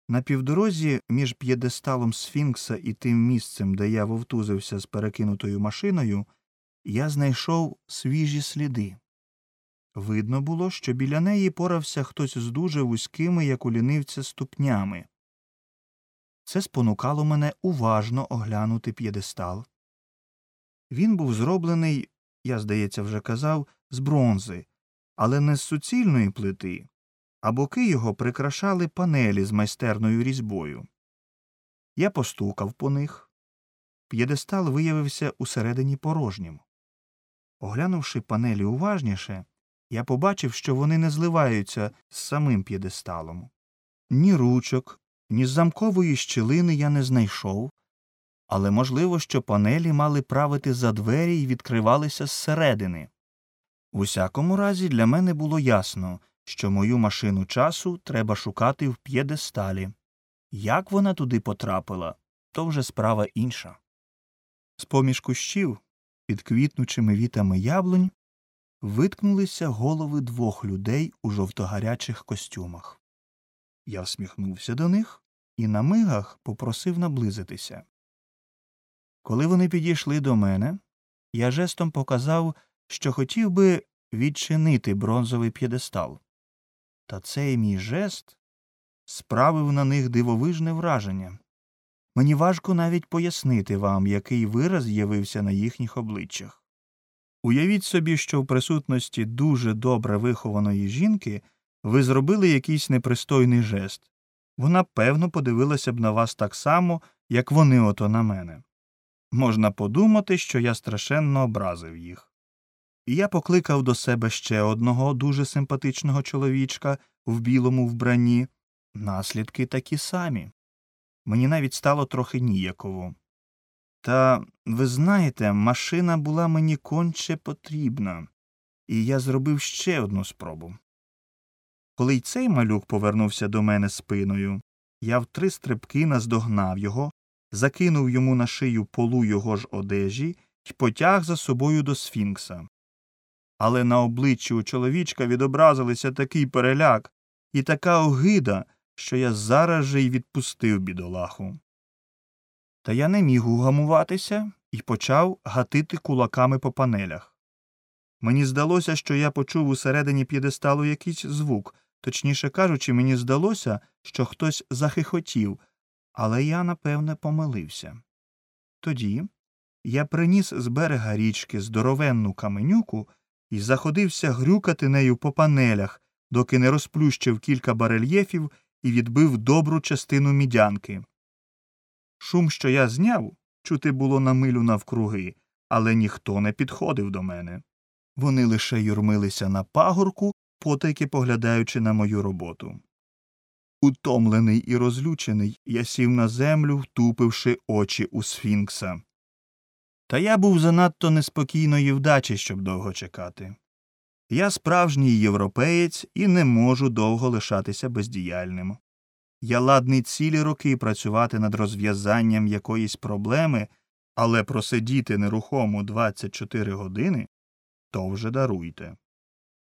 На півдорозі між п'єдесталом Сфінкса і тим місцем, де я вовтузився з перекинутою машиною, я знайшов свіжі сліди. Видно було, що біля неї порався хтось з дуже вузькими, як у лінивця, ступнями. Це спонукало мене уважно оглянути п'єдестал. Він був зроблений, я, здається, вже казав, з бронзи, але не з суцільної плити, а боки його прикрашали панелі з майстерною різьбою. Я постукав по них. П'єдестал виявився усередині порожнім. Оглянувши панелі уважніше, я побачив, що вони не зливаються з самим п'єдесталом. Ні ручок, ні замкової щілини я не знайшов, але можливо, що панелі мали правити за двері і відкривалися зсередини. В усякому разі, для мене було ясно, що мою машину часу треба шукати в п'єдесталі. Як вона туди потрапила, то вже справа інша. З-поміж кущів, під квітнучими вітами яблунь, виткнулися голови двох людей у жовтогарячих костюмах. Я всміхнувся до них і на мигах попросив наблизитися. Коли вони підійшли до мене, я жестом показав, що хотів би відчинити бронзовий п'єдестал. Та цей мій жест справив на них дивовижне враження. Мені важко навіть пояснити вам, який вираз з'явився на їхніх обличчях. Уявіть собі, що в присутності дуже добре вихованої жінки ви зробили якийсь непристойний жест. Вона, певно, подивилася б на вас так само, як вони ото на мене. Можна подумати, що я страшенно образив їх. І я покликав до себе ще одного дуже симпатичного чоловічка в білому вбранні. Наслідки такі самі. Мені навіть стало трохи ніяково. Та, ви знаєте, машина була мені конче потрібна, і я зробив ще одну спробу. Коли й цей малюк повернувся до мене спиною, я в 3 стрибки наздогнав його, закинув йому на шию полу його ж одежі й потяг за собою до Сфінкса. Але на обличчі у чоловічка відобразилися такий переляк і така огида, що я зараз же й відпустив бідолаху. Та я не міг угамуватися і почав гатити кулаками по панелях. Мені здалося, що я почув усередині п'єдесталу якийсь звук, точніше кажучи, мені здалося, що хтось захихотів, але я, напевне, помилився. Тоді я приніс з берега річки здоровенну каменюку і заходився грюкати нею по панелях, доки не розплющив кілька барельєфів і відбив добру частину мідянки. Шум, що я зняв, чути було на милю навкруги, але ніхто не підходив до мене. Вони лише юрмилися на пагорку, потайки поглядаючи на мою роботу. Утомлений і розлючений, я сів на землю, втупивши очі у Сфінкса. Та я був занадто неспокійної вдачі, щоб довго чекати. Я справжній європеєць і не можу довго лишатися бездіяльним. Я ладний цілі роки працювати над розв'язанням якоїсь проблеми, але просидіти нерухомо 24 години – то вже даруйте.